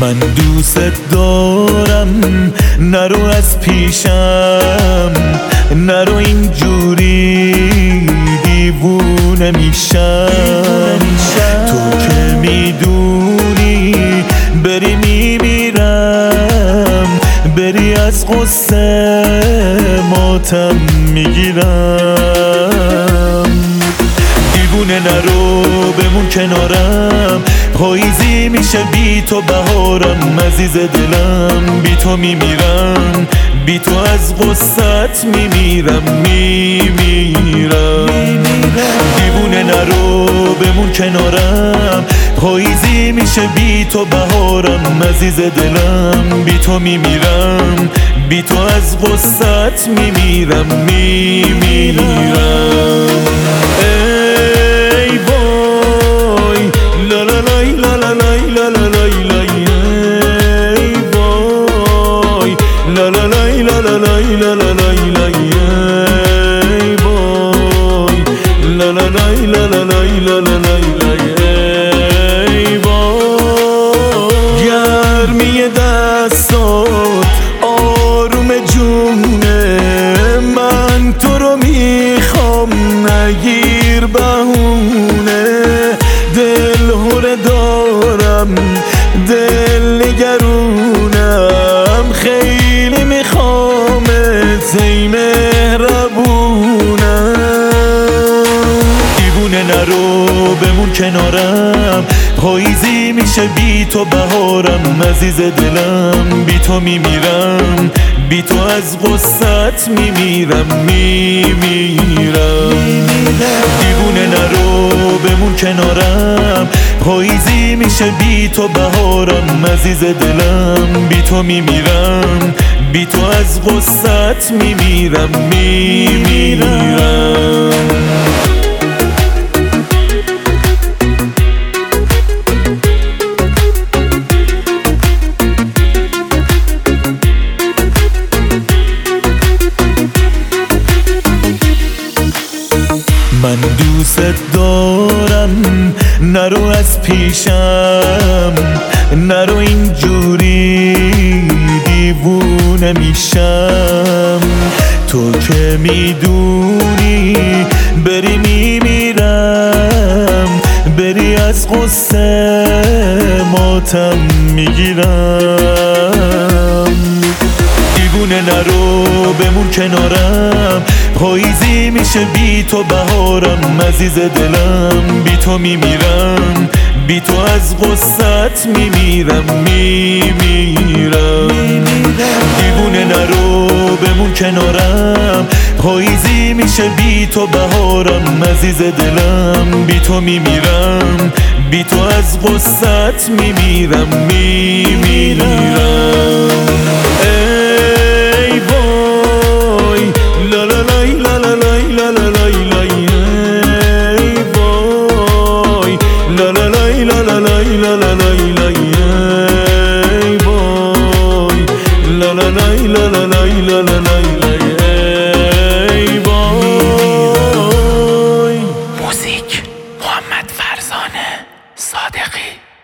من دوست دارم، نرو از پیشم، نرو اینجوری دیوونه میشم. تو که میدونی بری میمیرم، بری از غصه ماتم میگیرم. دیوونه نرو بمون کنارم، پاییزی میشه بی تو بهارم. عزیز دلم بی تو میمیرم، بی تو از غصت میمیرم. دیوونه نرو بمون کنارم، پاییزی میشه بی تو بهارم. عزیز دلم بی تو میمیرم، بی تو از غصت میمیرم. ای وای لا لا لای لا لا لای لا لا لای لای. ای وای لا لا لای لا لا لای لا لا لای لای. ای وای لا لا لای لا لا لای لا لا لای لای. ای وای گرمی دستات آروم جونه، من تو رو میخوام نگیر بهونه. دل هره دارم، دل نگرونم، خیلی میخوامت ای مهربونم. دیوونه نرو بمون کنارم، پاییزی میشه بی تو بهارم. عزیز دلم بی تو میمیرم، بی تو از غصت میمیرم. دیوونه نرو بمون کنارم، پاییزی میشه بی تو بهارم. عزیز دلم بی تو میمیرم، بی تو از غصت میمیرم. من دوست دارم، نرو از پیشم، نرو اینجوری دیوونه میشم. تو که میدونی بری میمیرم، بری از غصه ماتم میگیرم. دیوونه نرو بمون کنارم، پاییزی میشه بی تو بهارم. عزیز دلم بی تو میمیرم، بی تو از غصت میمیرم. دیوونه نرو بمون کنارم، پاییزی میشه بی تو بهارم. عزیز دلم بی تو میمیرم، بی تو از غصت میمیرم. ای وای لا لا لای لا لا لای لا لا لای لای. ای وای لا لا لای لا لا لای لا لا لای لای. ای وای لا لا لای لا لا لای لا لا لای لای. ای وای. موزیک محمد فرزانه صادقی.